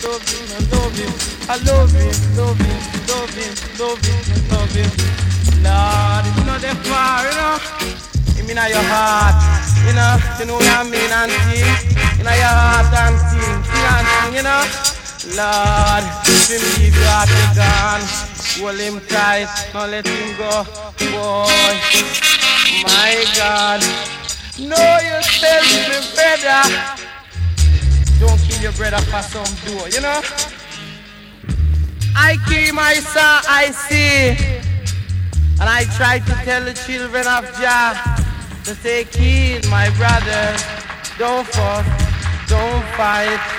love him, I love him, I love him, love him, love him, love him, love him. Lord, it's not that far, you know. Him in your heart, you know what I mean, and sing. In your heart and sing, you know. Lord, if him leave you heart is gone, hold him tight, don't let him go, boy. My God, know yourself, my brother. Don't kill your brother for some door, you know. I kill my son, I see. And I try to tell the children of Jah to say, kill my brothers, don't fuss, don't fight.